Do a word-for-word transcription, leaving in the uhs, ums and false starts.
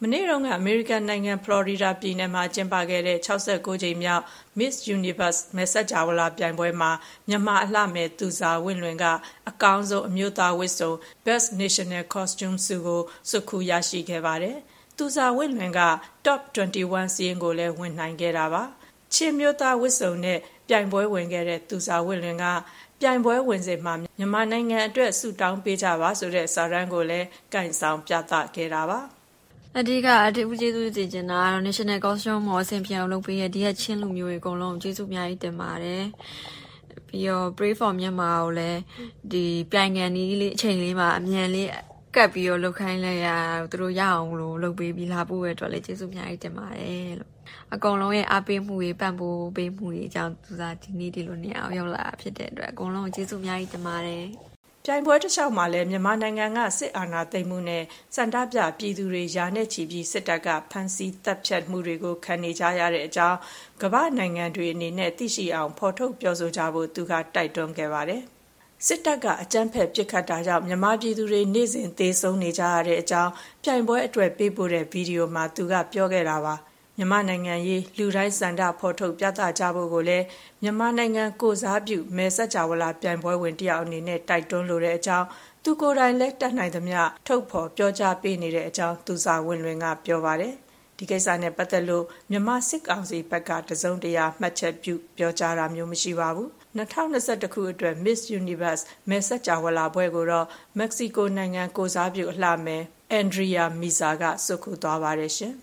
နေ့တုန်းကအမေရိကန်နိုင်ငံဖလော်ရီဒါပြည်နယ်မှာကျင်းပခဲ့တဲ့၆၉ကြိမ်မြောက် Miss Universe မယ်ဆက်ကြာဝဠာပြိုင်ပွဲမှာမြန်မာအလှမယ်သူဇာဝင့်လွင်ကအကောင်းဆုံးအမျိုးသားဝတ်စုံ Best National Costume ဆုကိုဆွတ်ခူးရရှိခဲ့ပါတယ်။သူဇာဝင့်လွင်က Top ၂၁ စာရင်းကိုလည်းဝင်နိုင်ခဲ့တာပါ။ချင်းမျိုးသားဝတ်စုံနဲ့ပြိုင်ပွဲဝင်ခဲ့တဲ့သူဇာဝင့်လွင်ကပြိုင်ပွဲဝင်စဉ်မှာမြန်မာနိုင်ငံအတွက်ဆုတောင်းပေးကြပါဆိုတဲ့စာတမ်းကိုလည်းကင်ဆောင်ပြသခဲ့တာပါအဓိကအထူးကျေးဇူးတင်ချင်တာကတော့ National Costume မော်အဆင်ပြေအောင်လုပ်ပေးရတဲ့ဒီကချင်းလူမျိုးတွေအကုန်လုံးကျေးဇူးအများကြီးတင်ပါတယ်ပြီးတော့ Pray for မြန်မာကိုလည်းဒီပြိုင်ငံนี้လေးအချိန်လေးမှာအမြန်လေးကပ်ပြီးတော့လုပ်ခိုင်းလိုက်ရသူတို့ရအောင်လို့လုပ်ပေးပြီးလာဖို့ပဲအတွက်လည်းကျေးဇူးအများကြီးတင်ပါတယ်လို့အကုန်လုံးရဲ့အားပေးမှုတွေပံ့ပိုးပေးမှုတွေအကြောင်းသူစားဒီနေ့ဒီလိုနေအောင်ရောက်လာဖြစ်တဲ့အတွက်အကုန်လုံးကျေးဇူးအများကြီးတင်ပါတယ်ပြိုင်ပွဲတစ်လျှောက်မှာလည်းမြန်မာနိုင်ငံကစစ်အာဏာသိမ်းမှုနဲ့စန္ဒပြပြည်သူတွေယာနဲ့ချီပြီးစစ်တပ်ကဖမ်းဆီးတပ်ဖြတ်မှုတွေကိုခံနေကြရတဲ့အကြောင်းကမ္ဘာနိုင်ငံတွေအနေနဲ့သိရှိအောင်ဖော်ထုတ်ပြောဆိုကြဖို့သူကတိုက်တွန်းခဲ့ပါတယ်။စစ်တပ်ကအကြမ်းဖက်ပစ်ခတ်တာကြောင့်မြန်မာပြည်သူတွေနေ့စဉ်သေဆုံးနေကြရတဲ့အကြောင်းပြိုင်ပွဲအတွက်ပေးပို့တဲ့ဗီဒီယိုမှာသူကပြောခဲ့တာပါ။မြန်မာနိုင်ငံရေးလူတိုင်းစန္ဒဖော်ထုတ်ပြသကြဖို့ကိုလည်းမြန်မာနိုင်ငံကိုစားပြုမယ်ဆက်ကြာဝဠာပြိုင်ပွဲဝင်တယောက်အနေနဲ့တိုက်တွန်းလိုတဲ့အကြောင်းသူကိုယ်တိုင်လည်းတတ်နိုင်သမျှထုတ်ဖော်ပြောကြားပေးနေတဲ့အကြောင်းသူစာဝင်လွင်ကပြောပါတယ်။ဒီကိစ္စနဲ့ပတ်သက်လို့မြန်မာစစ်ကောင်စီဘက်ကတစုံတရာမှတ်ချက်ပြုပြောကြားတာမျိုးမရှိပါဘူး။၂၀၂၁ခုအတွက် Miss Universe မယ်ဆက်ကြာဝဠာပွဲကိုတော့မက္ကဆီကိုနိုင်ငံကိုစားပြုအလှမယ် Andrea Meza ကဆွတ်ခူးသွားပါတယ်ရှင်။